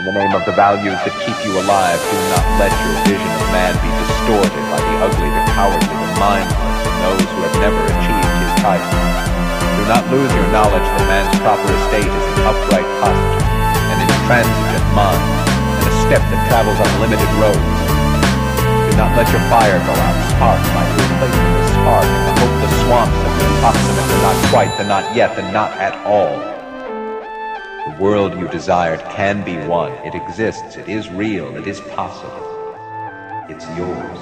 the name of the values that keep you alive, do not let your vision of man be distorted by the ugly, the cowardly, the mindless, and those who have never achieved his title. Do not lose your knowledge that man's proper estate is an upright posture, an intransigent mind, and a step that travels on limited roads. Do not let your fire go out. Spark might replace the spark, and the hopeless swamps of the approximate, the not quite, the not yet, the not at all. The world you desired can be won. It exists. It is real. It is possible. It's yours.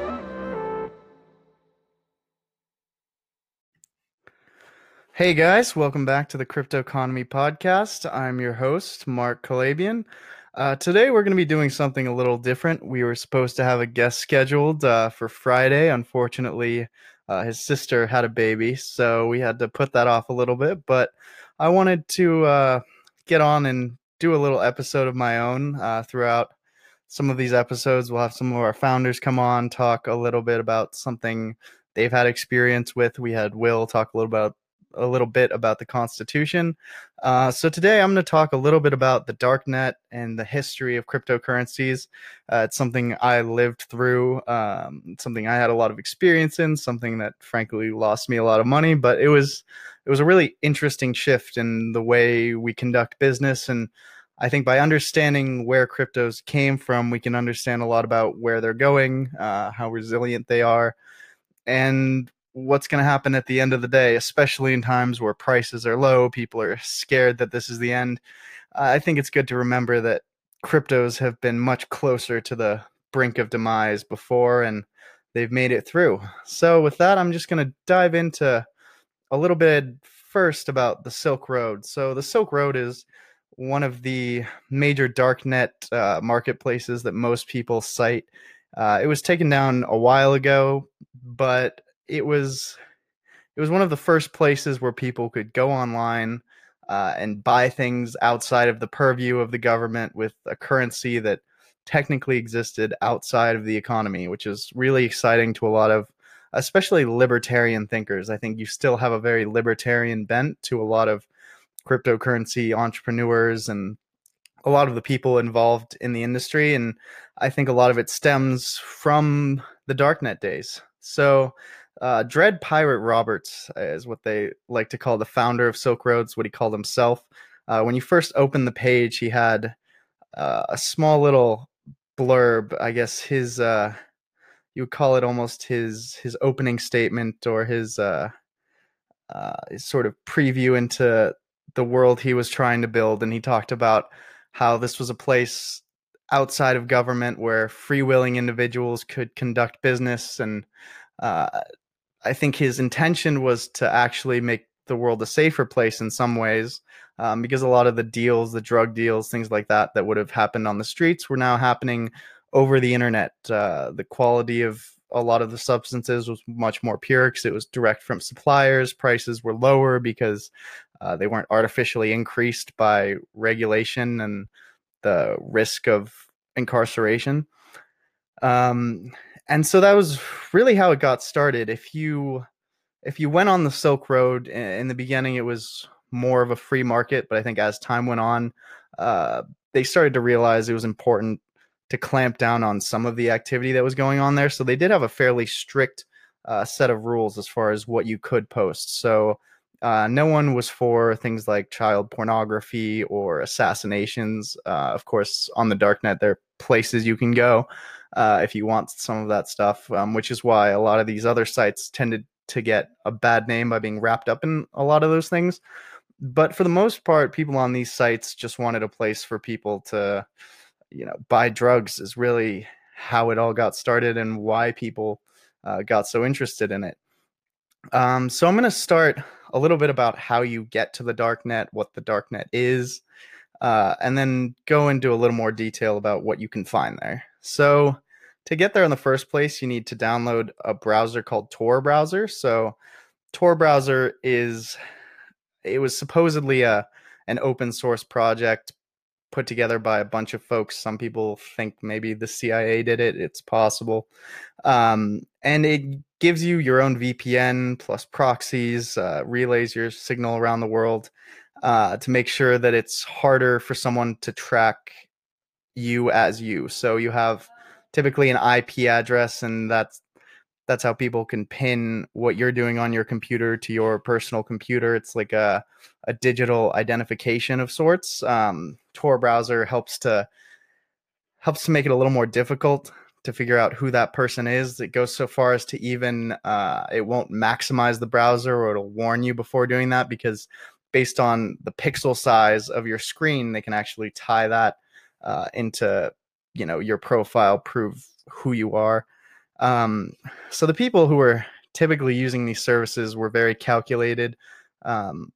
Hey guys, welcome back to the Crypto Economy Podcast. I'm your host, Mark Calabian. Today we're going to be doing something a little different. We were supposed to have a guest scheduled for Friday. Unfortunately, his sister had a baby, so we had to put that off a little bit. But I wanted to get on and do a little episode of my own throughout some of these episodes. We'll have some of our founders come on, talk a little bit about something they've had experience with. We had Will talk a little bit about the Constitution. So today I'm going to talk a little bit about the darknet and the history of cryptocurrencies. It's something I lived through, something I had a lot of experience in, something that frankly lost me a lot of money, but it was a really interesting shift in the way we conduct business. And I think by understanding where cryptos came from, we can understand a lot about where they're going, how resilient they are, and what's going to happen at the end of the day, especially in times where prices are low, people are scared that this is the end. I think it's good to remember that cryptos have been much closer to the brink of demise before, and they've made it through. So with that, I'm just going to dive into a little bit first about the Silk Road. So the Silk Road is one of the major darknet marketplaces that most people cite. It was taken down a while ago, but it was one of the first places where people could go online and buy things outside of the purview of the government with a currency that technically existed outside of the economy, which is really exciting to a lot of especially libertarian thinkers. I think you still have a very libertarian bent to a lot of cryptocurrency entrepreneurs and a lot of the people involved in the industry. And I think a lot of it stems from the darknet days. So Dread Pirate Roberts is what they like to call the founder of Silk Road, what he called himself. When you first opened the page, he had a small little blurb. I guess his you would call it almost his opening statement, or his sort of preview into the world he was trying to build. And he talked about how this was a place outside of government where free-willing individuals could conduct business. And I think his intention was to actually make the world a safer place in some ways, because a lot of the deals, the drug deals, things like that would have happened on the streets were now happening over the internet. The quality of a lot of the substances was much more pure because it was direct from suppliers. Prices were lower because they weren't artificially increased by regulation and the risk of incarceration. And so that was really how it got started. If you went on the Silk Road in the beginning, it was more of a free market. But I think as time went on, they started to realize it was important to clamp down on some of the activity that was going on there. So they did have a fairly strict set of rules as far as what you could post. So no one was for things like child pornography or assassinations. Of course, on the darknet, there are places you can go if you want some of that stuff, which is why a lot of these other sites tended to get a bad name by being wrapped up in a lot of those things. But for the most part, people on these sites just wanted a place for people to, buy drugs, is really how it all got started and why people got so interested in it. So I'm going to start a little bit about how you get to the darknet, what the darknet is, and then go into a little more detail about what you can find there. So to get there in the first place, you need to download a browser called Tor browser. So Tor browser it was supposedly an open source project put together by a bunch of folks. Some people think maybe the CIA did it. It's possible. And it gives you your own VPN plus proxies, relays your signal around the world to make sure that it's harder for someone to track you as you. So you have typically an IP address, and that's how people can pin what you're doing on your computer to your personal computer. It's like a digital identification of sorts. Tor browser helps to make it a little more difficult to figure out who that person is. It goes so far as to even it won't maximize the browser, or it'll warn you before doing that, because based on the pixel size of your screen, they can actually tie that into your profile, prove who you are. So the people who were typically using these services were very calculated um,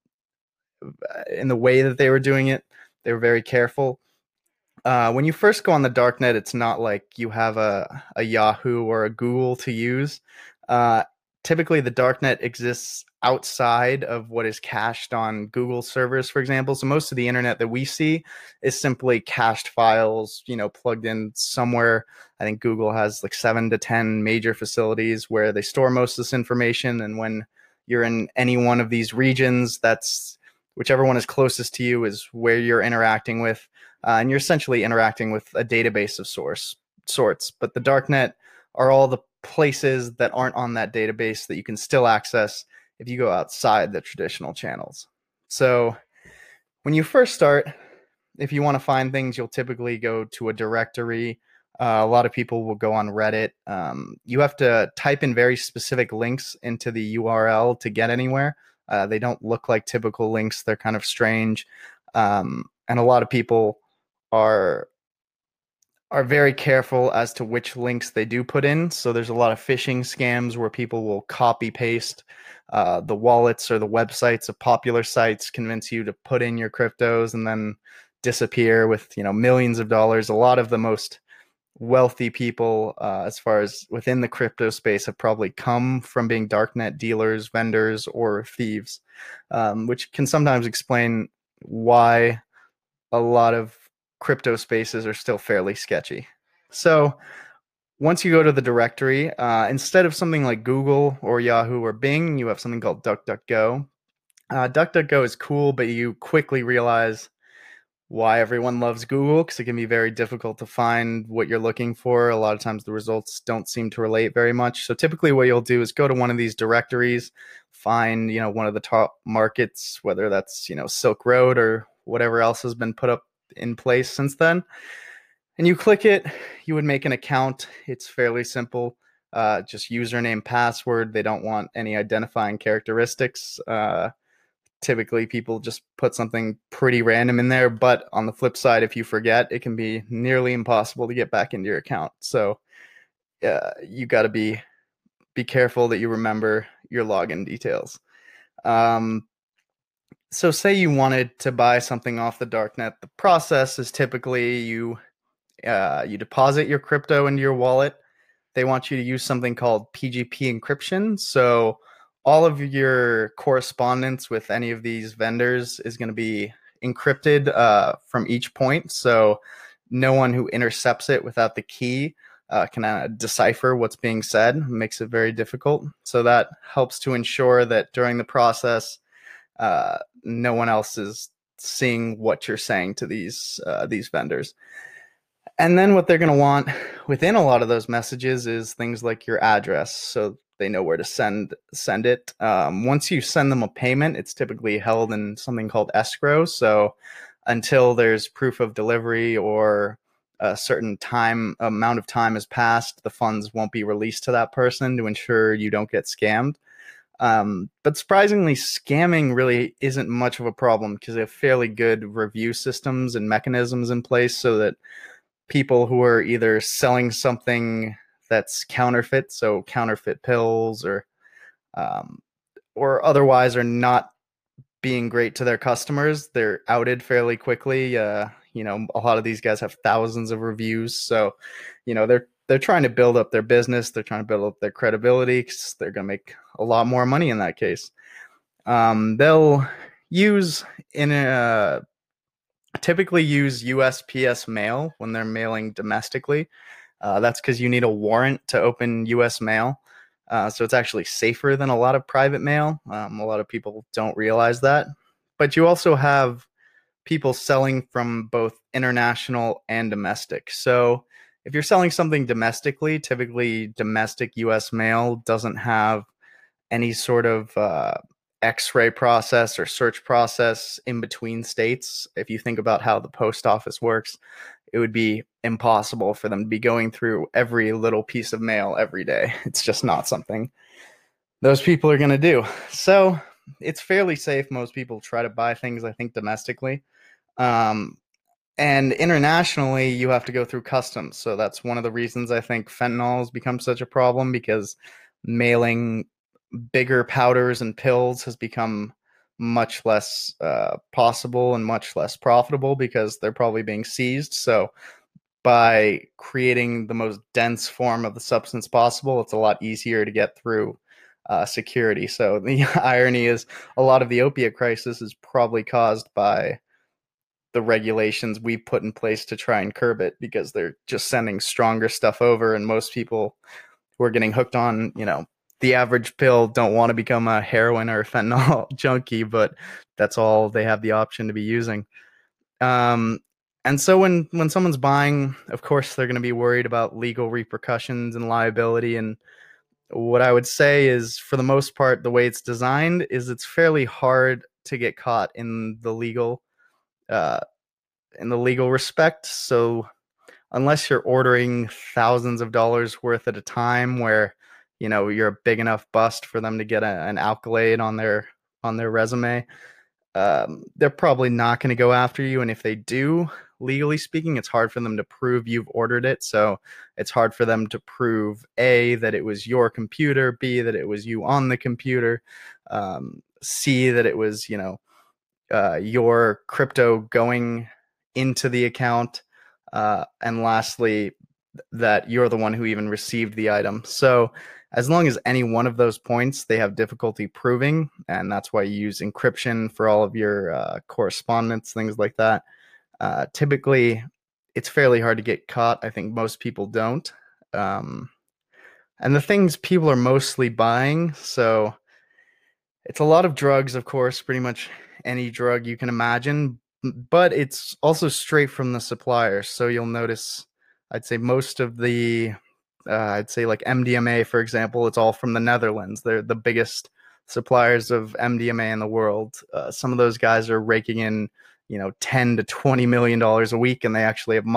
in the way that they were doing it. They were very careful. When you first go on the darknet, it's not like you have a Yahoo or a Google to use. Uh, Typically, the darknet exists outside of what is cached on Google servers, for example. So most of the internet that we see is simply cached files, plugged in somewhere. I think Google has like 7 to 10 major facilities where they store most of this information. And when you're in any one of these regions, that's whichever one is closest to you is where you're interacting with. And you're essentially interacting with a database of sorts. But the darknet are all the places that aren't on that database that you can still access if you go outside the traditional channels. So when you first start, if you want to find things, you'll typically go to a directory. A lot of people will go on Reddit. You have to type in very specific links into the URL to get anywhere. They don't look like typical links. They're kind of strange. And a lot of people are very careful as to which links they do put in. So there's a lot of phishing scams where people will copy paste the wallets or the websites of popular sites, convince you to put in your cryptos, and then disappear with millions of dollars. A lot of the most wealthy people, as far as within the crypto space, have probably come from being darknet dealers, vendors, or thieves, which can sometimes explain why a lot of crypto spaces are still fairly sketchy. So once you go to the directory, instead of something like Google or Yahoo or Bing, you have something called DuckDuckGo. DuckDuckGo is cool, but you quickly realize why everyone loves Google, because it can be very difficult to find what you're looking for. A lot of times the results don't seem to relate very much. So typically what you'll do is go to one of these directories, find, one of the top markets, whether that's, Silk Road or whatever else has been put up in place since then. And you click it, you would make an account. It's fairly simple. Just username, password. They don't want any identifying characteristics. Typically people just put something pretty random in there, but on the flip side, if you forget, it can be nearly impossible to get back into your account. So you got to be careful that you remember your login details. So say you wanted to buy something off the darknet. The process is typically you deposit your crypto into your wallet. They want you to use something called PGP encryption. So all of your correspondence with any of these vendors is going to be encrypted from each point. So no one who intercepts it without the key can decipher what's being said. It makes it very difficult. So that helps to ensure that during the process, no one else is seeing what you're saying to these vendors. And then what they're going to want within a lot of those messages is things like your address, so they know where to send it. Once you send them a payment, it's typically held in something called escrow. So until there's proof of delivery or a certain amount of time has passed, the funds won't be released to that person to ensure you don't get scammed. But surprisingly, scamming really isn't much of a problem because they have fairly good review systems and mechanisms in place so that people who are either selling something that's counterfeit, so counterfeit pills, or otherwise are not being great to their customers, they're outed fairly quickly. A lot of these guys have thousands of reviews, so they're trying to build up their business. They're trying to build up their credibility because they're going to make a lot more money in that case. They'll typically use USPS mail when they're mailing domestically. That's because you need a warrant to open US mail. So it's actually safer than a lot of private mail. A lot of people don't realize that. But you also have people selling from both international and domestic. So if you're selling something domestically, typically domestic US mail doesn't have any sort of x-ray process or search process in between states. If you think about how the post office works, it would be impossible for them to be going through every little piece of mail every day. It's just not something those people are going to do. So it's fairly safe. Most people try to buy things, I think, domestically. Um, and internationally, you have to go through customs. So that's one of the reasons I think fentanyl has become such a problem, because mailing bigger powders and pills has become much less possible and much less profitable because they're probably being seized. So by creating the most dense form of the substance possible, it's a lot easier to get through security. So the irony is a lot of the opiate crisis is probably caused by the regulations we put in place to try and curb it, because they're just sending stronger stuff over, and most people who are getting hooked on, the average pill don't want to become a heroin or a fentanyl junkie, but that's all they have the option to be using. And so when someone's buying, of course, they're going to be worried about legal repercussions and liability. And what I would say is, for the most part, the way it's designed is it's fairly hard to get caught uh, in the legal respect. So unless you're ordering thousands of dollars worth at a time, where you're a big enough bust for them to get an accolade on their resume, they're probably not going to go after you. And if they do, legally speaking, it's hard for them to prove you've ordered it. So it's hard for them to prove A, that it was your computer, B, that it was you on the computer, C, that it was your crypto going into the account, and lastly, that you're the one who even received the item. So as long as any one of those points they have difficulty proving, and that's why you use encryption for all of your correspondence, things like that, typically it's fairly hard to get caught. I think most people don't. And the things people are mostly buying, so it's a lot of drugs, of course, pretty much any drug you can imagine, but it's also straight from the supplier. So you'll notice, I'd say most of I'd say like MDMA, for example, it's all from the Netherlands. They're the biggest suppliers of MDMA in the world. Some of those guys are raking in, $10 to $20 million a week, and they actually have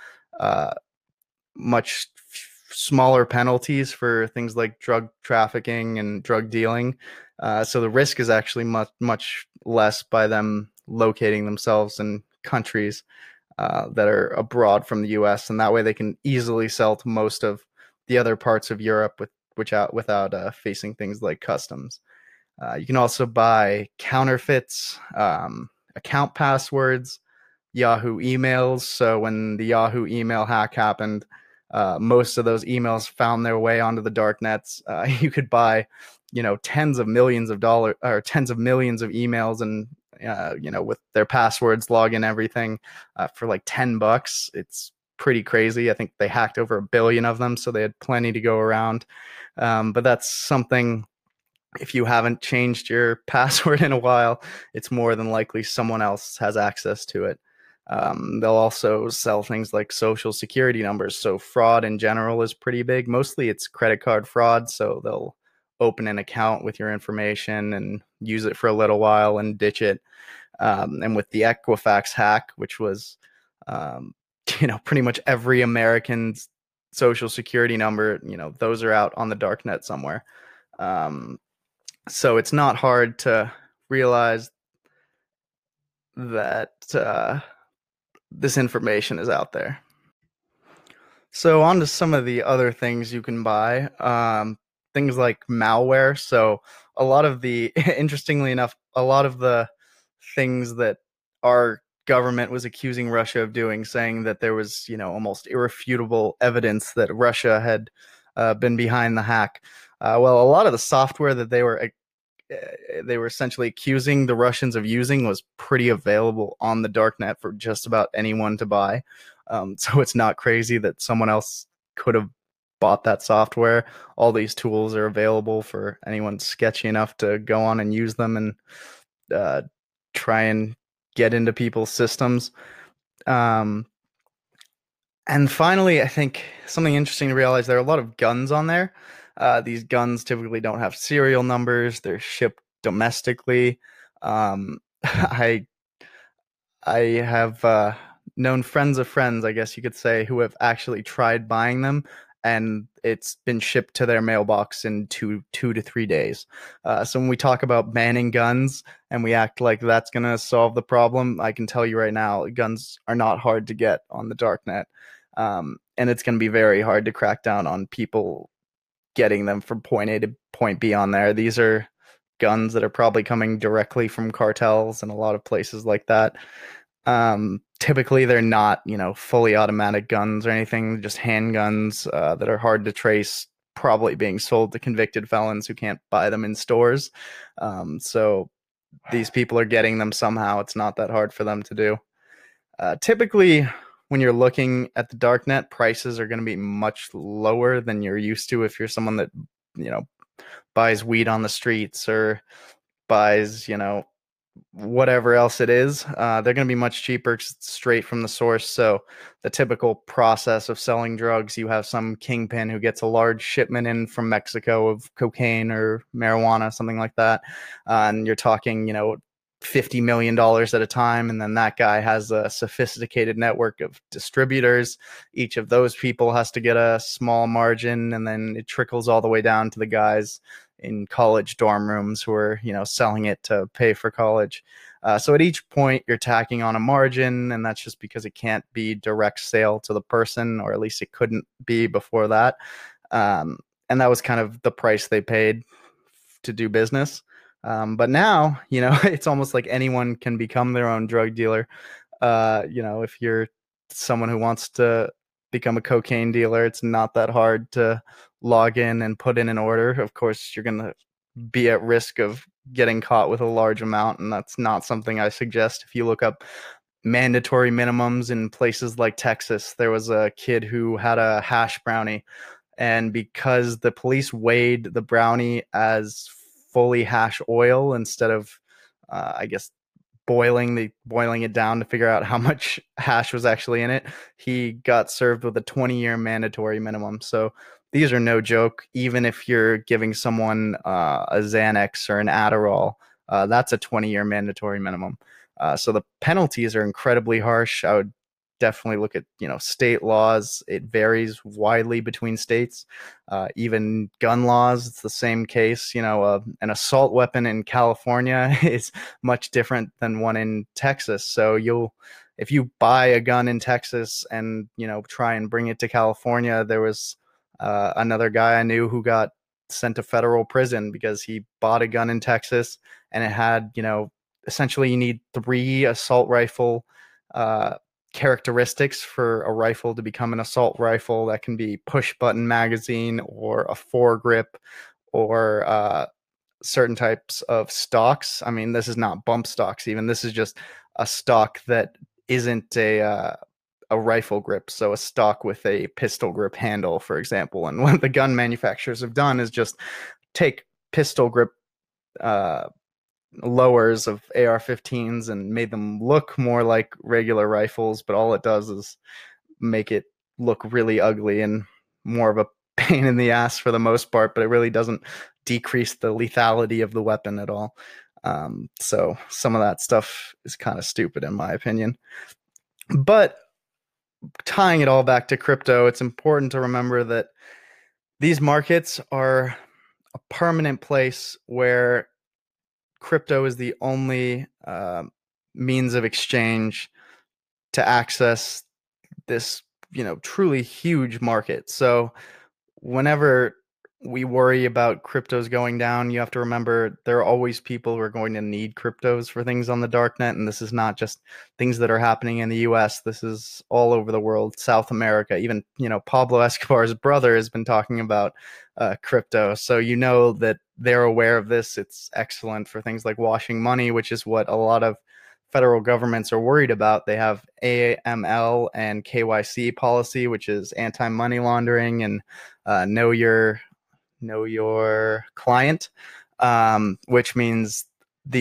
much smaller penalties for things like drug trafficking and drug dealing. So the risk is actually much less by them locating themselves in countries that are abroad from the U.S., and that way they can easily sell to most of the other parts of Europe without facing things like customs. You can also buy counterfeits, account passwords, Yahoo emails. So when the Yahoo email hack happened, most of those emails found their way onto the dark nets. You could buy, tens of millions of dollars or tens of millions of emails, and with their passwords, log in everything for like $10. It's pretty crazy. I think they hacked over 1 billion of them, so they had plenty to go around. But that's something, if you haven't changed your password in a while, it's more than likely someone else has access to it. They'll also sell things like social security numbers. So fraud in general is pretty big. Mostly it's credit card fraud. So they'll open an account with your information and use it for a little while and ditch it. And with the Equifax hack, which was, pretty much every American's social security number, those are out on the dark net somewhere. So it's not hard to realize that this information is out there. So on to some of the other things you can buy. Things like malware. So interestingly enough, a lot of the things that our government was accusing Russia of doing, saying that there was, almost irrefutable evidence that Russia had been behind the hack. Well, a lot of the software that they were essentially accusing the Russians of using was pretty available on the darknet for just about anyone to buy. So it's not crazy that someone else could have bought that software. All these tools are available for anyone sketchy enough to go on and use them and try and get into people's systems. Um, and finally, I think something interesting to realize, there are a lot of guns on there. These guns typically don't have serial numbers. They're shipped domestically. I I have known friends of friends, I guess you could say, who have actually tried buying them, and it's been shipped to their mailbox in two to 3 days. So when we talk about banning guns and we act like that's going to solve the problem, I can tell you right now, guns are not hard to get on the darknet, and it's going to be very hard to crack down on people getting them from point A to point B on there. These are guns that are probably coming directly from cartels and a lot of places like that. Typically, they're not, fully automatic guns or anything, just handguns that are hard to trace, probably being sold to convicted felons who can't buy them in stores. So these people are getting them somehow. It's not that hard for them to do. Typically, when you're looking at the darknet, prices are going to be much lower than you're used to if you're someone that, buys weed on the streets or buys, whatever else it is. They're going to be much cheaper straight from the source. So the typical process of selling drugs, you have some kingpin who gets a large shipment in from Mexico of cocaine or marijuana, something like that. And you're talking, $50 million at a time. And then that guy has a sophisticated network of distributors. Each of those people has to get a small margin, and then it trickles all the way down to the guys in college dorm rooms who are, selling it to pay for college. So at each point, you're tacking on a margin, and that's just because it can't be direct sale to the person, or at least it couldn't be before that. And that was kind of the price they paid to do business. But now, it's almost like anyone can become their own drug dealer. If you're someone who wants to become a cocaine dealer, it's not that hard to log in and put in an order. Of course, you're going to be at risk of getting caught with a large amount, and that's not something I suggest. If you look up mandatory minimums in places like Texas, there was a kid who had a hash brownie, and because the police weighed the brownie as fully hash oil instead of, I guess, boiling it down to figure out how much hash was actually in it, he got served with a 20-year mandatory minimum. So these are no joke. Even if you're giving someone a Xanax or an Adderall, that's a 20-year mandatory minimum. So the penalties are incredibly harsh. I would definitely look at, state laws. It varies widely between states. Even gun laws, it's the same case. An assault weapon in California is much different than one in Texas. So if you buy a gun in Texas and, try and bring it to California, there was another guy I knew who got sent to federal prison because he bought a gun in Texas, and it had, essentially you need 3 assault rifle characteristics for a rifle to become an assault rifle. That can be push button magazine or a foregrip or certain types of stocks. I mean, this is not bump stocks even. This is just a stock that isn't a rifle grip, so a stock with a pistol grip handle, for example. And what the gun manufacturers have done is just take pistol grip lowers of AR-15s and made them look more like regular rifles, but all it does is make it look really ugly and more of a pain in the ass for the most part, but it really doesn't decrease the lethality of the weapon at all. So some of that stuff is kind of stupid in my opinion. But tying it all back to crypto, it's important to remember that these markets are a permanent place where crypto is the only means of exchange to access this, truly huge market. So whenever we worry about cryptos going down, you have to remember there are always people who are going to need cryptos for things on the darknet. And this is not just things that are happening in the US. This is all over the world, South America. Even, Pablo Escobar's brother has been talking about crypto. So that they're aware of this. It's excellent for things like washing money, which is what a lot of federal governments are worried about. They have AML and KYC policy, which is anti-money laundering, and know your client, which means these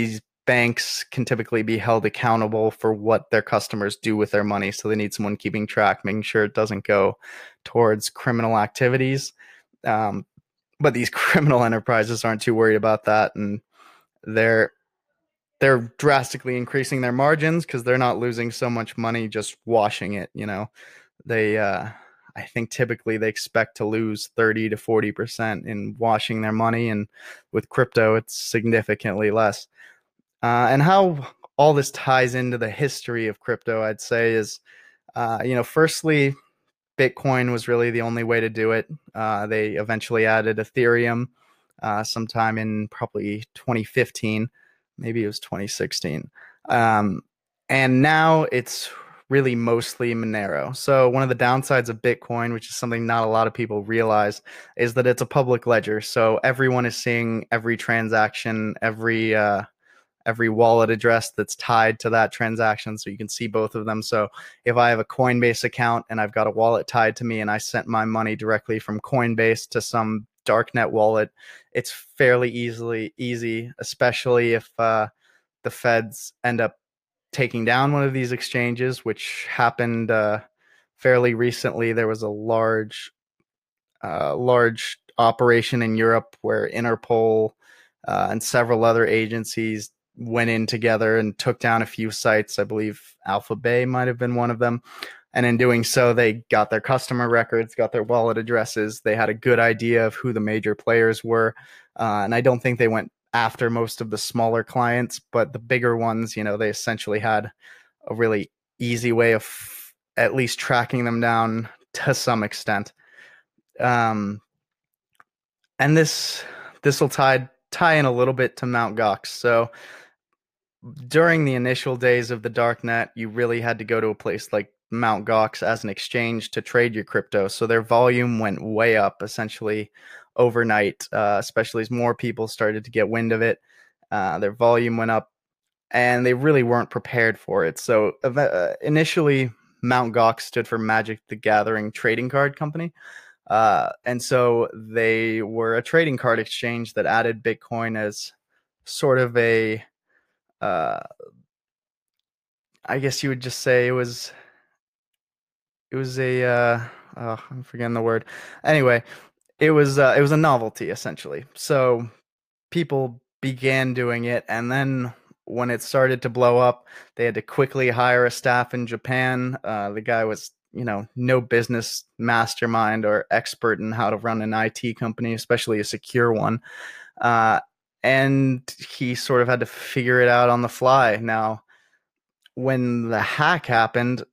banks can typically be held accountable for what their customers do with their money. So they need someone keeping track, making sure it doesn't go towards criminal activities. But these criminal enterprises aren't too worried about that, and they're drastically increasing their margins because they're not losing so much money just washing it. They I think typically they expect to lose 30 to 40% in washing their money, and with crypto it's significantly less. And how all this ties into the history of crypto, I'd say, is firstly, Bitcoin was really the only way to do it. They eventually added Ethereum sometime in probably 2015, maybe it was 2016. And now it's really mostly Monero. So one of the downsides of Bitcoin, which is something not a lot of people realize, is that it's a public ledger. So everyone is seeing every transaction, every wallet address that's tied to that transaction, so you can see both of them. So if I have a Coinbase account and I've got a wallet tied to me and I sent my money directly from Coinbase to some darknet wallet, it's fairly easy, especially if the feds end up taking down one of these exchanges, which happened fairly recently. There was a large operation in Europe where Interpol and several other agencies went in together and took down a few sites. I believe Alpha Bay might have been one of them. And in doing so, they got their customer records, got their wallet addresses. They had a good idea of who the major players were. And I don't think they went after most of the smaller clients, but the bigger ones, they essentially had a really easy way of at least tracking them down to some extent. And this will tie in a little bit to Mt. Gox. So during the initial days of the darknet, you really had to go to a place like Mt. Gox as an exchange to trade your crypto. So their volume went way up essentially overnight, especially as more people started to get wind of it. Their volume went up, and they really weren't prepared for it. So initially, Mt. Gox stood for Magic the Gathering Trading Card Company. And so they were a trading card exchange that added Bitcoin as sort of a, I guess you would just say it was I'm forgetting the word. Anyway, it was a novelty essentially. So people began doing it, and then when it started to blow up, they had to quickly hire a staff in Japan. The guy was, no business mastermind or expert in how to run an IT company, especially a secure one. And he sort of had to figure it out on the fly. Now, when the hack happened,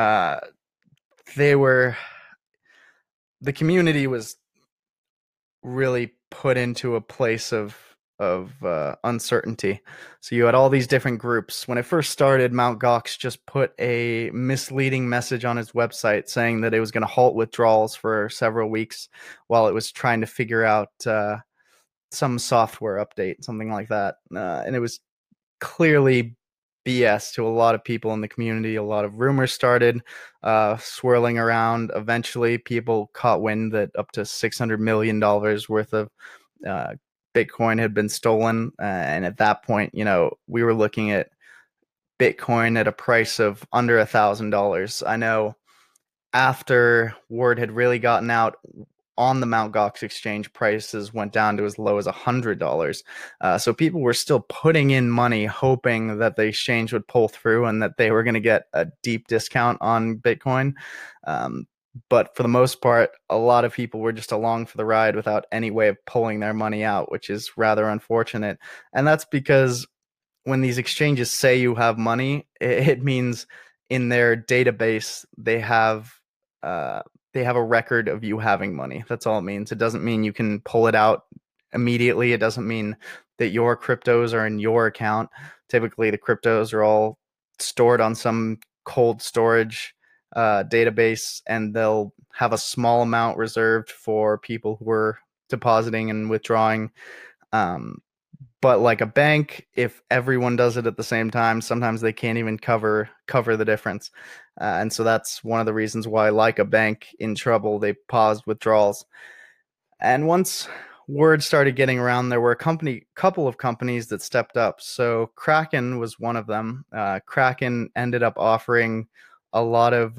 the community was really put into a place of uncertainty. So you had all these different groups. When it first started, Mt. Gox just put a misleading message on its website saying that it was going to halt withdrawals for several weeks while it was trying to figure out some software update, something like that. And it was clearly BS to a lot of people in the community. A lot of rumors started swirling around. Eventually, people caught wind that up to $600 million worth of Bitcoin had been stolen. And at that point, we were looking at Bitcoin at a price of under $1,000. I know after word had really gotten out on the Mt. Gox exchange, prices went down to as low as $100. So people were still putting in money, hoping that the exchange would pull through and that they were going to get a deep discount on Bitcoin. But for the most part, a lot of people were just along for the ride without any way of pulling their money out, which is rather unfortunate. And that's because when these exchanges say you have money, it means in their database they have a record of you having money. That's all it means. It doesn't mean you can pull it out immediately. It doesn't mean that your cryptos are in your account. Typically, the cryptos are all stored on some cold storage database, and they'll have a small amount reserved for people who are depositing and withdrawing. But like a bank, if everyone does it at the same time, sometimes they can't even cover the difference. And so that's one of the reasons why, like a bank in trouble, they paused withdrawals. And once word started getting around, there were couple of companies that stepped up. So Kraken was one of them. Kraken ended up offering a lot of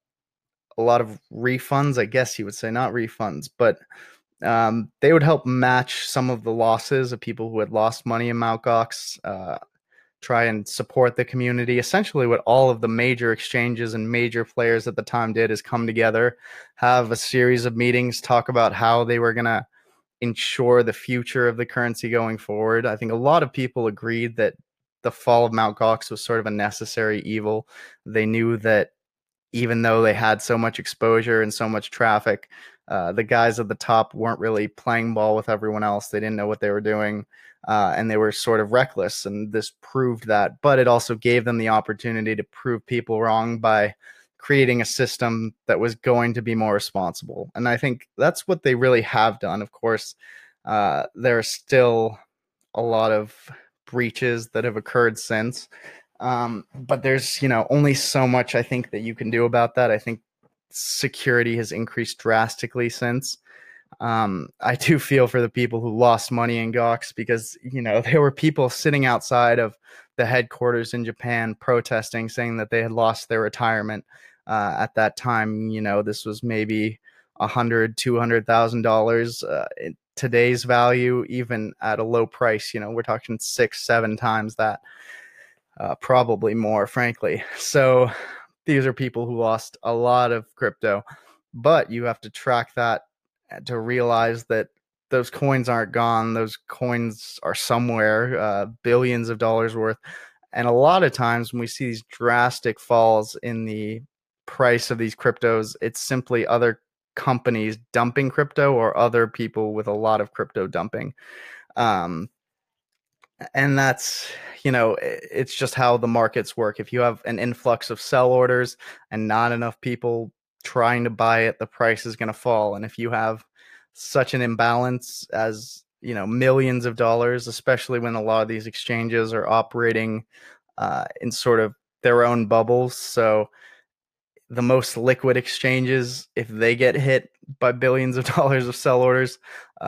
refunds, I guess you would say, not refunds, but they would help match some of the losses of people who had lost money in Mt. Gox, try and support the community. Essentially, what all of the major exchanges and major players at the time did is come together, have a series of meetings, talk about how they were going to ensure the future of the currency going forward. I think a lot of people agreed that the fall of Mt. Gox was sort of a necessary evil. They knew that even though they had so much exposure and so much traffic, the guys at the top weren't really playing ball with everyone else. They didn't know what they were doing, and they were sort of reckless. And this proved that. But it also gave them the opportunity to prove people wrong by creating a system that was going to be more responsible. And I think that's what they really have done. Of course, there are still a lot of breaches that have occurred since. But there's, only so much I think that you can do about that. I think security has increased drastically since. I do feel for the people who lost money in Gox because, there were people sitting outside of the headquarters in Japan protesting, saying that they had lost their retirement. At that time, this was maybe $100,000-$200,000 in today's value, even at a low price. We're talking 6-7 times that. Probably more, frankly. So these are people who lost a lot of crypto, but you have to track that to realize that those coins aren't gone. Those coins are somewhere, billions of dollars worth. And a lot of times when we see these drastic falls in the price of these cryptos, it's simply other companies dumping crypto or other people with a lot of crypto dumping. And that's, it's just how the markets work. If you have an influx of sell orders and not enough people trying to buy it, the price is going to fall. And if you have such an imbalance as, millions of dollars, especially when a lot of these exchanges are operating in sort of their own bubbles. So the most liquid exchanges, if they get hit by billions of dollars of sell orders,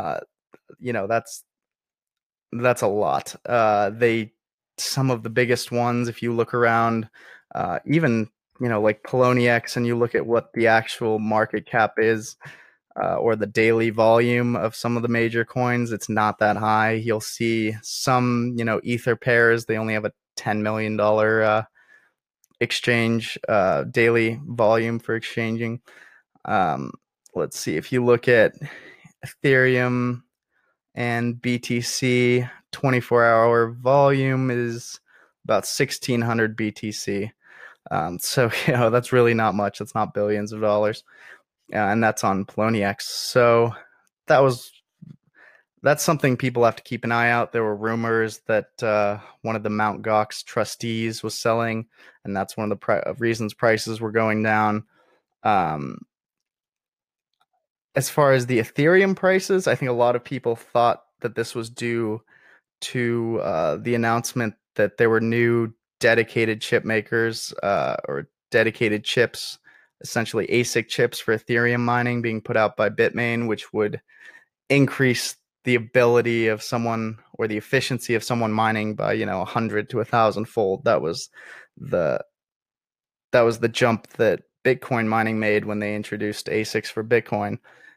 that's a lot. Some of the biggest ones, if you look around, even like Poloniex, and you look at what the actual market cap is, or the daily volume of some of the major coins, it's not that high. You'll see some, Ether pairs, they only have a $10 million exchange daily volume for exchanging. Let's see, if you look at Ethereum and BTC, 24-hour volume is about 1,600 BTC. So, that's really not much. That's not billions of dollars. And that's on Poloniex. So that's something people have to keep an eye out. There were rumors that one of the Mt. Gox trustees was selling, and that's one of the reasons prices were going down. As far as the Ethereum prices, I think a lot of people thought that this was due to the announcement that there were new dedicated chip makers or dedicated chips, essentially ASIC chips for Ethereum mining being put out by Bitmain, which would increase the ability of someone or the efficiency of someone mining by 100 to 1,000 fold. That was the jump that Bitcoin mining made when they introduced ASICs for Bitcoin.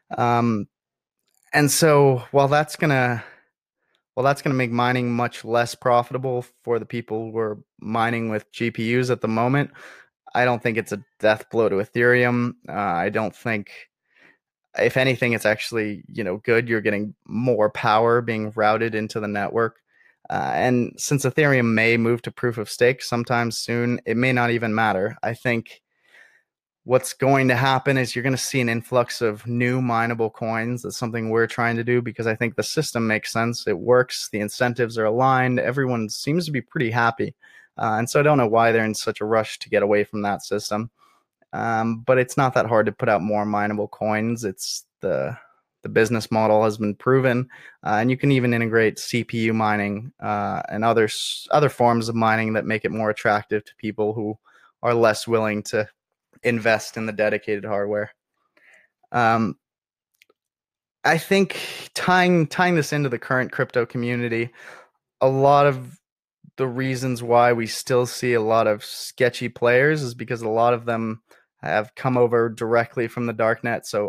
And so while that's gonna make mining much less profitable for the people who are mining with GPUs at the moment, I don't think it's a death blow to Ethereum. I don't think, if anything, it's actually good. You're getting more power being routed into the network. And since Ethereum may move to proof of stake sometime soon, it may not even matter. I think what's going to happen is you're going to see an influx of new mineable coins. That's something we're trying to do because I think the system makes sense. It works. The incentives are aligned. Everyone seems to be pretty happy. And so I don't know why they're in such a rush to get away from that system. But it's not that hard to put out more mineable coins. It's the business model has been proven, and you can even integrate CPU mining and other forms of mining that make it more attractive to people who are less willing to invest in the dedicated hardware. I think tying this into the current crypto community, a lot of the reasons why we still see a lot of sketchy players is because a lot of them have come over directly from the darknet. So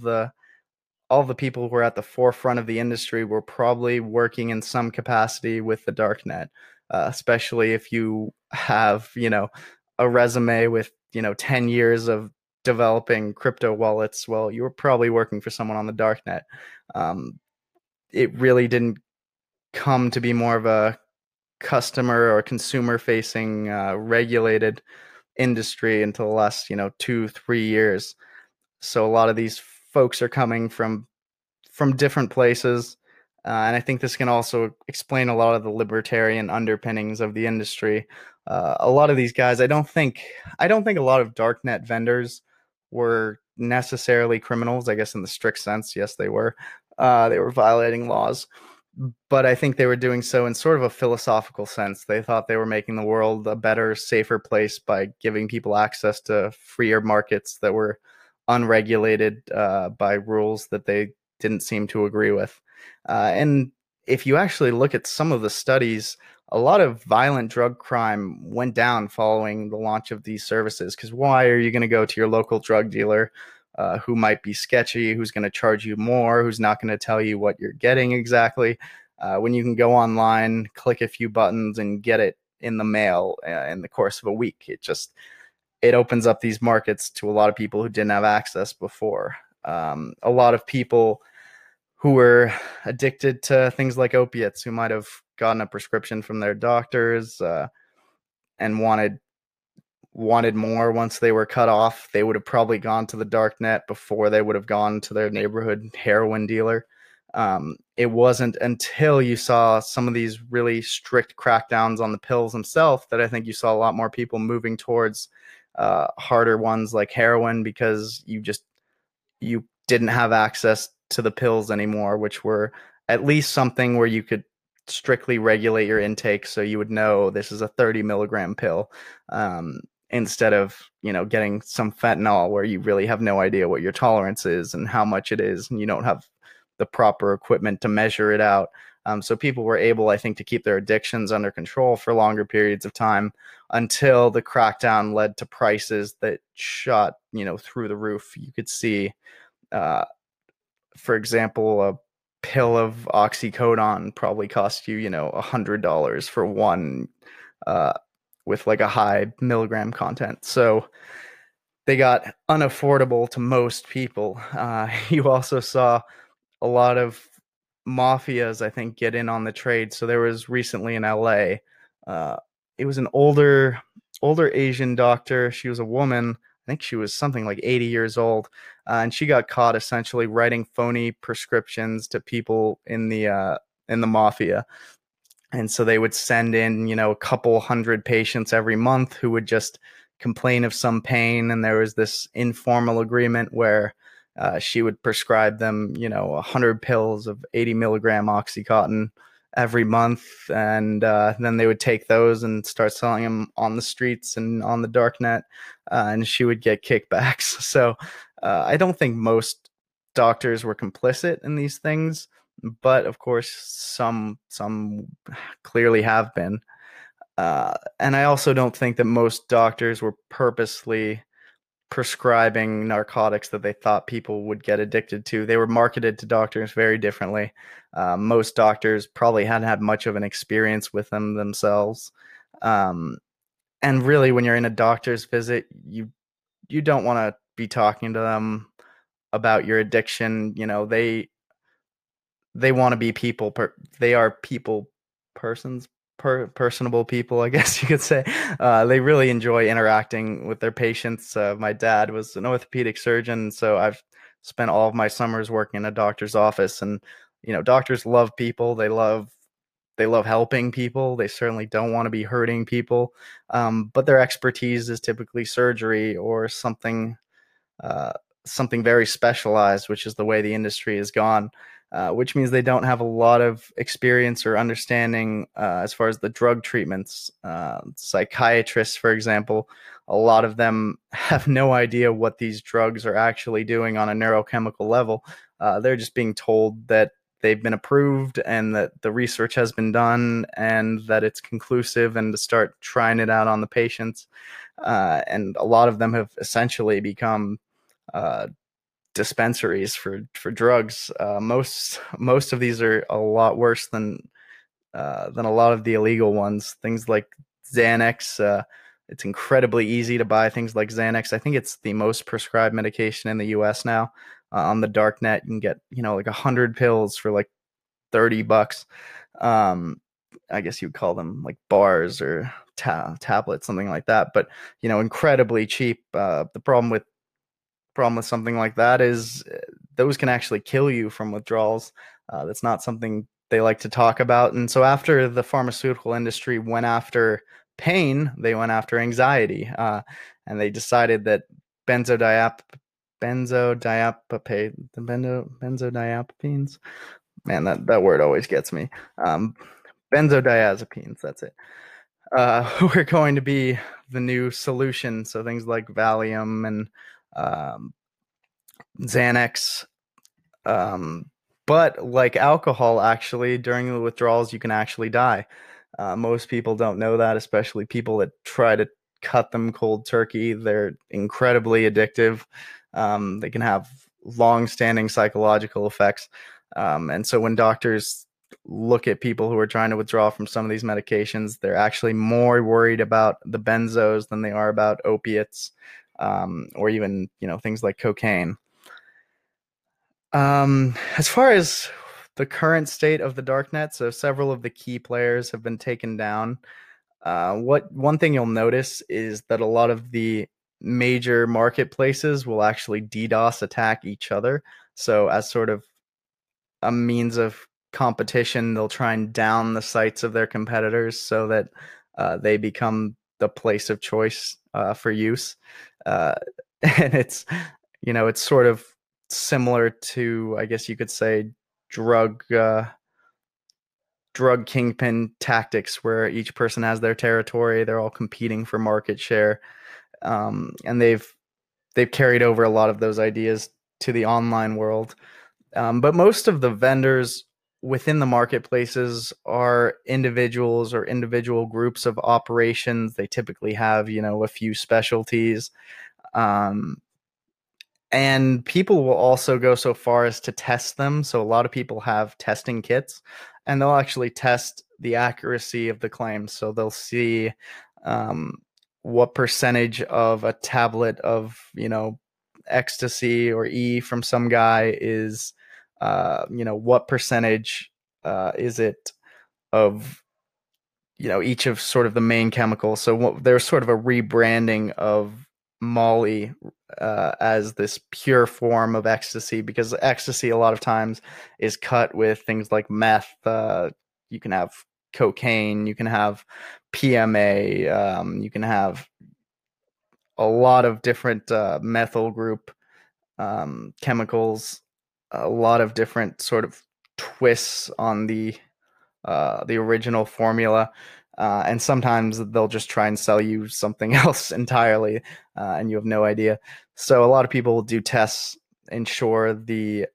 all the people who were at the forefront of the industry were probably working in some capacity with the darknet, especially if you have, a resume with, 10 years of developing crypto wallets. Well, you were probably working for someone on the darknet. Um, it really didn't come to be more of a customer or consumer facing regulated industry until the last 2-3 years. So a lot of these folks are coming from different places. And I think this can also explain a lot of the libertarian underpinnings of the industry. A lot of these guys, I don't think a lot of darknet vendors were necessarily criminals. I guess in the strict sense, yes, they were. They were violating laws, but I think they were doing so in sort of a philosophical sense. They thought they were making the world a better, safer place by giving people access to freer markets that were unregulated by rules that they didn't seem to agree with. And if you actually look at some of the studies, a lot of violent drug crime went down following the launch of these services. Because why are you going to go to your local drug dealer who might be sketchy, who's going to charge you more, who's not going to tell you what you're getting exactly, when you can go online, click a few buttons, and get it in the mail in the course of a week? It opens up these markets to a lot of people who didn't have access before. A lot of people who were addicted to things like opiates, who might have gotten a prescription from their doctors and wanted more once they were cut off, they would have probably gone to the dark net before they would have gone to their neighborhood heroin dealer. It wasn't until you saw some of these really strict crackdowns on the pills themselves that I think you saw a lot more people moving towards harder ones like heroin, because you didn't have access to the pills anymore, which were at least something where you could strictly regulate your intake, so you would know this is a 30 milligram pill, instead of getting some fentanyl where you really have no idea what your tolerance is and how much it is, and you don't have the proper equipment to measure it out. So people were able, I think, to keep their addictions under control for longer periods of time until the crackdown led to prices that shot, through the roof. You could see, for example, a pill of oxycodone probably cost you, $100 for one, with like a high milligram content. So they got unaffordable to most people. You also saw a lot of mafias, I think, get in on the trade. So there was recently in LA, it was an older Asian doctor. She was a woman. I think she was something like 80 years old, and she got caught essentially writing phony prescriptions to people in the mafia. And so they would send in, a couple hundred patients every month who would just complain of some pain, and there was this informal agreement where she would prescribe them, 100 pills of 80 milligram Oxycontin every month, and then they would take those and start selling them on the streets and on the dark net, and she would get kickbacks. So I don't think most doctors were complicit in these things, but of course some clearly have been. And I also don't think that most doctors were purposely prescribing narcotics that they thought people would get addicted to. They were marketed to doctors very differently. Most doctors probably hadn't had much of an experience with them themselves. And really, when you're in a doctor's visit, you don't want to be talking to them about your addiction. They want to be people. They are people persons. Personable people, I guess you could say. They really enjoy interacting with their patients. My dad was an orthopedic surgeon, so I've spent all of my summers working in a doctor's office. And doctors love people. They love helping people. They certainly don't want to be hurting people. But their expertise is typically surgery or something very specialized, which is the way the industry has gone. Which means they don't have a lot of experience or understanding as far as the drug treatments. Psychiatrists, for example, a lot of them have no idea what these drugs are actually doing on a neurochemical level. They're just being told that they've been approved and that the research has been done and that it's conclusive, and to start trying it out on the patients. And a lot of them have essentially become dispensaries for drugs. Most of these are a lot worse than a lot of the illegal ones. Things like Xanax. It's incredibly easy to buy things like Xanax. I think it's the most prescribed medication in the U.S. now. On the dark net, you can get like 100 pills for like $30. Um, I guess you'd call them like bars or tablets, something like that. But incredibly cheap. The problem with something like that is those can actually kill you from withdrawals. That's not something they like to talk about. And so after the pharmaceutical industry went after pain, they went after anxiety, and they decided that benzodiazepines. Man, that word always gets me. Benzodiazepines. That's it. We're going to be the new solution. So things like Valium and um, Xanax. But like alcohol, actually, during the withdrawals, you can actually die. Most people don't know that, especially people that try to cut them cold turkey. They're incredibly addictive. They can have long-standing psychological effects. And so when doctors look at people who are trying to withdraw from some of these medications, they're actually more worried about the benzos than they are about opiates, or even things like cocaine. As far as the current state of the darknet, so several of the key players have been taken down. What one thing you'll notice is that a lot of the major marketplaces will actually DDoS attack each other. So as sort of a means of competition, they'll try and down the sites of their competitors so that they become the place of choice for use. And it's sort of similar to, I guess you could say, drug kingpin tactics, where each person has their territory. They're all competing for market share, and they've carried over a lot of those ideas to the online world. But most of the vendors within the marketplaces are individuals or individual groups of operations. They typically have a few specialties. And people will also go so far as to test them. So a lot of people have testing kits, and they'll actually test the accuracy of the claims. So they'll see what percentage of a tablet of ecstasy or E from some guy is, what percentage is it of each of sort of the main chemicals. So there's sort of a rebranding of Molly as this pure form of ecstasy, because ecstasy a lot of times is cut with things like meth. You can have cocaine, you can have PMA, you can have a lot of different methyl group chemicals, a lot of different sort of twists on the original formula. And sometimes they'll just try and sell you something else entirely, and you have no idea. So a lot of people will do tests, ensure the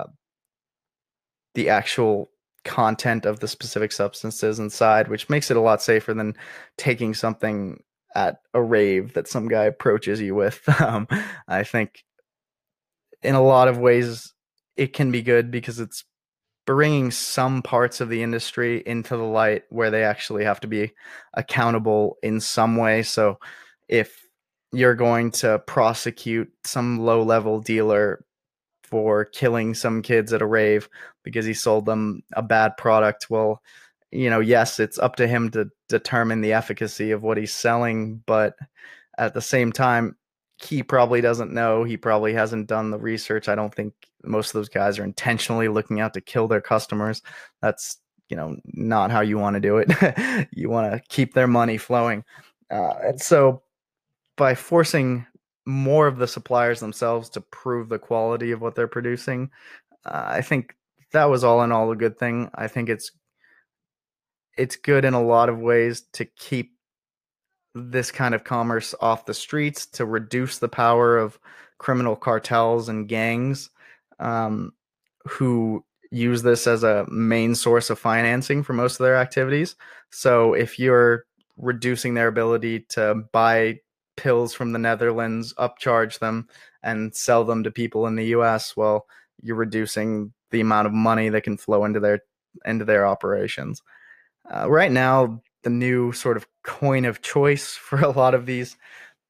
actual content of the specific substances inside, which makes it a lot safer than taking something at a rave that some guy approaches you with. I think in a lot of ways it can be good because it's bringing some parts of the industry into the light where they actually have to be accountable in some way. So if you're going to prosecute some low-level dealer for killing some kids at a rave because he sold them a bad product, well, yes, it's up to him to determine the efficacy of what he's selling, but at the same time, he probably doesn't know. He probably hasn't done the research. I don't think most of those guys are intentionally looking out to kill their customers. That's not how you want to do it. You want to keep their money flowing. And so by forcing more of the suppliers themselves to prove the quality of what they're producing, I think that was all in all a good thing. I think it's good in a lot of ways to keep this kind of commerce off the streets, to reduce the power of criminal cartels and gangs. who use this as a main source of financing for most of their activities. So if you're reducing their ability to buy pills from the Netherlands, upcharge them, and sell them to people in the US, well, you're reducing the amount of money that can flow into their operations. Right now, the new sort of coin of choice for a lot of these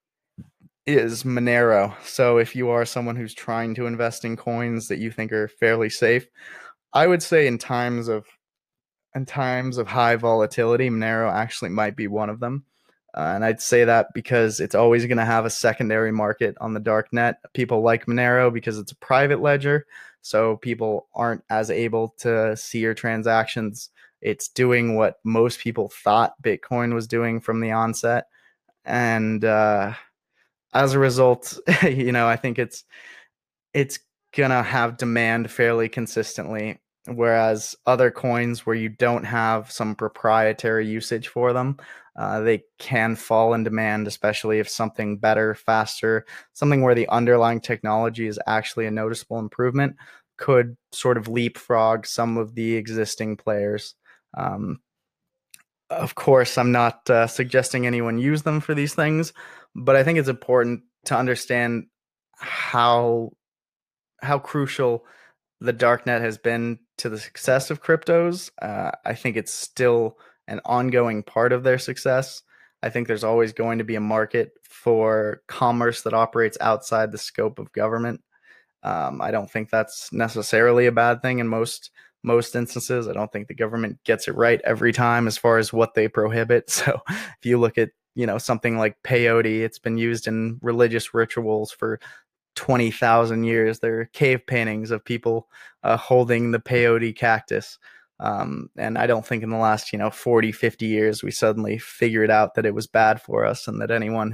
is Monero. So if you are someone who's trying to invest in coins that you think are fairly safe, I would say in times of high volatility, Monero actually might be one of them. And I'd say that because it's always going to have a secondary market on the dark net. People like Monero because it's a private ledger, so people aren't as able to see your transactions. It's doing what most people thought Bitcoin was doing from the onset. And as a result, I think it's gonna have demand fairly consistently, whereas other coins where you don't have some proprietary usage for them, they can fall in demand, especially if something better, faster, something where the underlying technology is actually a noticeable improvement, could sort of leapfrog some of the existing players. Um, of course, I'm not suggesting anyone use them for these things, but I think it's important to understand how crucial the darknet has been to the success of cryptos. I think it's still an ongoing part of their success. I think there's always going to be a market for commerce that operates outside the scope of government. I don't think that's necessarily a bad thing in most instances. I don't think the government gets it right every time as far as what they prohibit. So if you look at something like peyote, it's been used in religious rituals for 20,000 years. There are cave paintings of people holding the peyote cactus. And I don't think in the last 40, 50 years we suddenly figured out that it was bad for us, and that anyone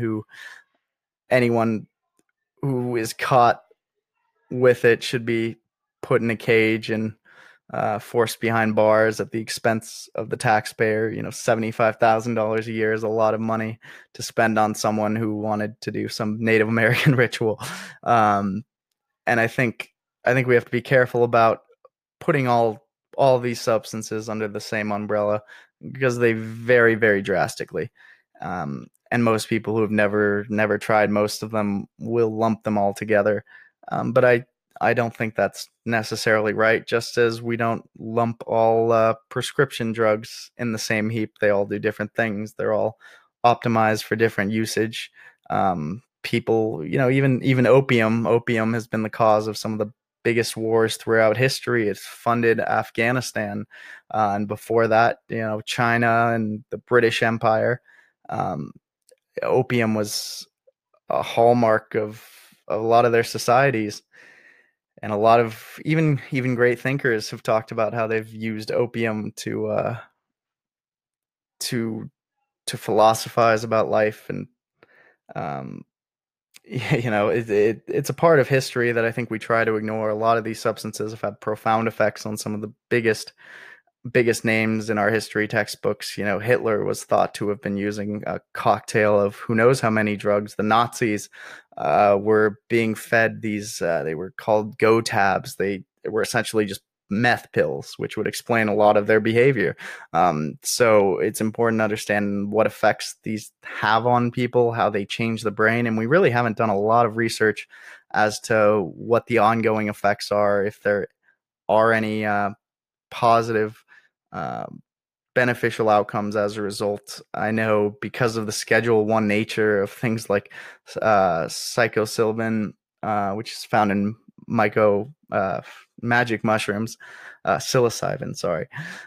who is caught with it should be put in a cage and forced behind bars at the expense of the taxpayer. $75,000 a year is a lot of money to spend on someone who wanted to do some Native American ritual. And I think we have to be careful about putting all these substances under the same umbrella, because they vary very drastically. And most people who have never tried most of them will lump them all together. But I don't think that's necessarily right, just as we don't lump all prescription drugs in the same heap. They all do different things. They're all optimized for different usage. People, even opium has been the cause of some of the biggest wars throughout history. It's funded Afghanistan, and before that, China and the British Empire. Opium was a hallmark of a lot of their societies. And a lot of even great thinkers have talked about how they've used opium to philosophize about life. And it's a part of history that I think we try to ignore. A lot of these substances have had profound effects on some of the biggest names in our history textbooks. Hitler was thought to have been using a cocktail of who knows how many drugs. The Nazis were being fed these, they were called go tabs. They were essentially just meth pills, which would explain a lot of their behavior. So it's important to understand what effects these have on people, how they change the brain. And we really haven't done a lot of research as to what the ongoing effects are, if there are any positive beneficial outcomes as a result. I know because of the Schedule 1 nature of things like psilocybin, which is found in magic mushrooms, psilocybin, sorry,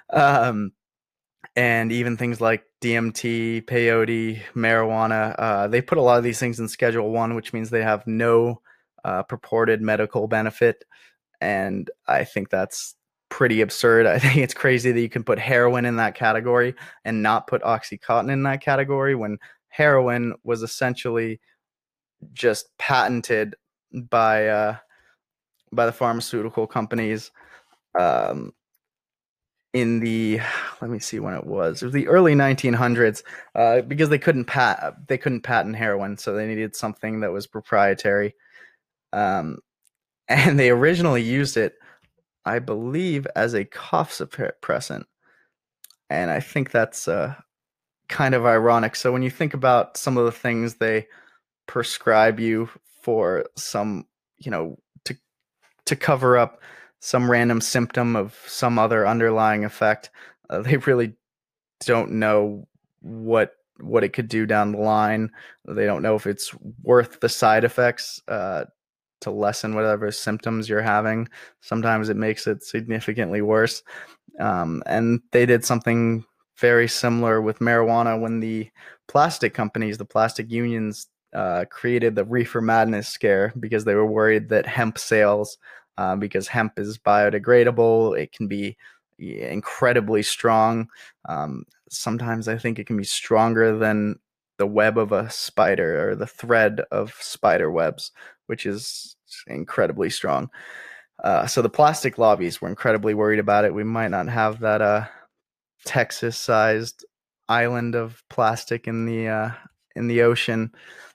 and even things like DMT, peyote, marijuana, they put a lot of these things in Schedule 1, which means they have no purported medical benefit. And I think that's pretty absurd. I think it's crazy that you can put heroin in that category and not put Oxycontin in that category, when heroin was essentially just patented by the pharmaceutical companies in the, let me see when it was the early 1900s, because they couldn't patent heroin, so they needed something that was proprietary. And they originally used it I believe, as a cough suppressant. And I think that's kind of ironic. So when you think about some of the things they prescribe you for some, to cover up some random symptom of some other underlying effect, they really don't know what it could do down the line. They don't know if it's worth the side effects to lessen whatever symptoms you're having. Sometimes it makes it significantly worse. And they did something very similar with marijuana when the plastic companies, the plastic unions, created the reefer madness scare because they were worried that hemp sales, because hemp is biodegradable, it can be incredibly strong. Sometimes I think it can be stronger than the web of a spider or the thread of spider webs, which is incredibly strong. So the plastic lobbies were incredibly worried about it. We might not have that Texas-sized island of plastic in the ocean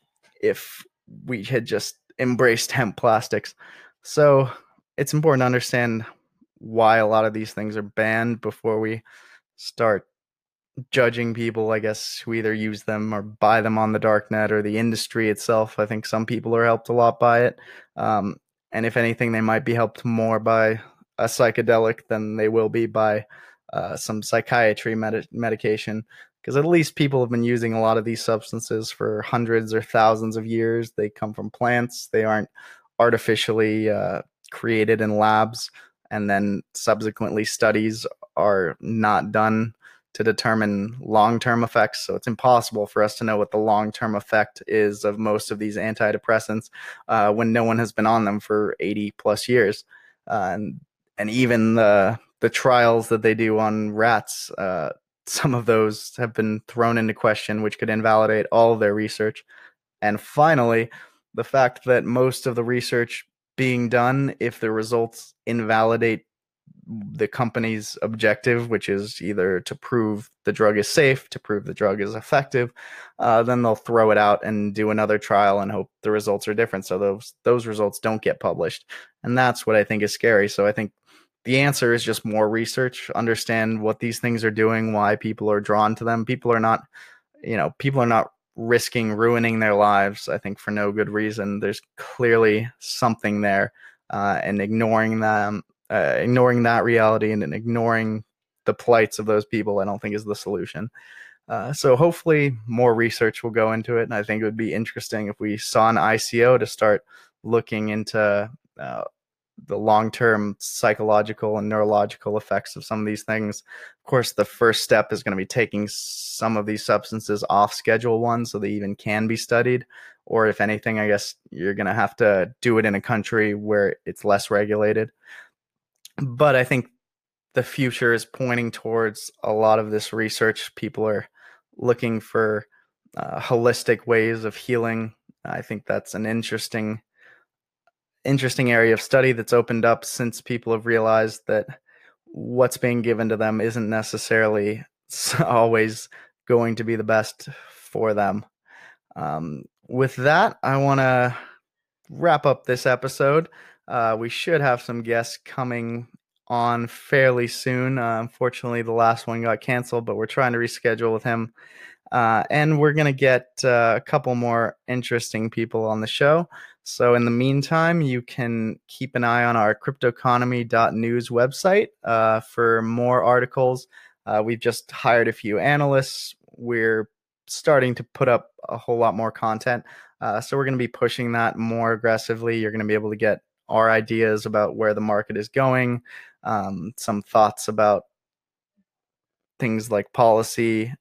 if we had just embraced hemp plastics. So it's important to understand why a lot of these things are banned before we start judging people, I guess, who either use them or buy them on the dark net, or the industry itself. I think some people are helped a lot by it. Um, and if anything, they might be helped more by a psychedelic than they will be by some psychiatry medication. Because at least people have been using a lot of these substances for hundreds or thousands of years. They come from plants, they aren't artificially created in labs. And then subsequently, studies are not done to determine long-term effects. So it's impossible for us to know what the long-term effect is of most of these antidepressants when no one has been on them for 80 plus years. And even the trials that they do on rats, some of those have been thrown into question, which could invalidate all of their research. And finally, the fact that most of the research being done, if the results invalidate the company's objective, which is either to prove the drug is safe, to prove the drug is effective, then they'll throw it out and do another trial and hope the results are different. So those results don't get published. And that's what I think is scary. So I think the answer is just more research, understand what these things are doing, why people are drawn to them. People are not risking ruining their lives, I think, for no good reason. There's clearly something there, and ignoring that reality and ignoring the plights of those people, I don't think is the solution. So hopefully more research will go into it. And I think it would be interesting if we saw an ICO to start looking into the long-term psychological and neurological effects of some of these things. Of course, the first step is going to be taking some of these substances off Schedule 1 so they even can be studied. Or if anything, I guess you're going to have to do it in a country where it's less regulated. But I think the future is pointing towards a lot of this research. People are looking for holistic ways of healing. I think that's an interesting area of study that's opened up since people have realized that what's being given to them isn't necessarily always going to be the best for them. With that, I want to wrap up this episode. We should have some guests coming on fairly soon. Unfortunately, the last one got canceled, but we're trying to reschedule with him. And we're going to get a couple more interesting people on the show. So in the meantime, you can keep an eye on our cryptoconomy.news website for more articles. We've just hired a few analysts. We're starting to put up a whole lot more content. So we're going to be pushing that more aggressively. You're going to be able to get our ideas about where the market is going, some thoughts about things like policy.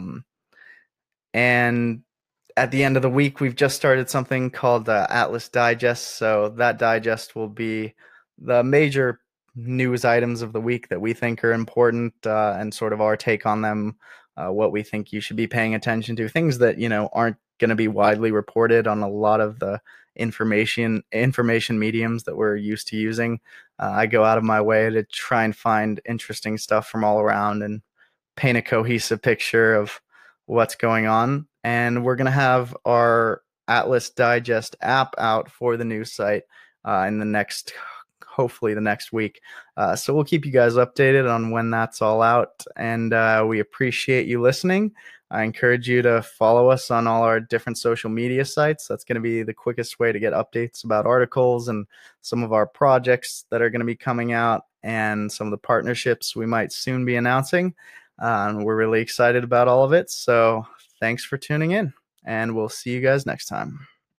And at the end of the week, we've just started something called Atlas Digest. So that digest will be the major news items of the week that we think are important, and sort of our take on them, what we think you should be paying attention to, things that, aren't going to be widely reported on a lot of the information mediums that we're used to using. I go out of my way to try and find interesting stuff from all around and paint a cohesive picture of what's going on. And we're going to have our Atlas Digest app out for the news site in the next, hopefully the next week. So we'll keep you guys updated on when that's all out. And we appreciate you listening. I encourage you to follow us on all our different social media sites. That's going to be the quickest way to get updates about articles and some of our projects that are going to be coming out and some of the partnerships we might soon be announcing. And we're really excited about all of it. So thanks for tuning in, and we'll see you guys next time.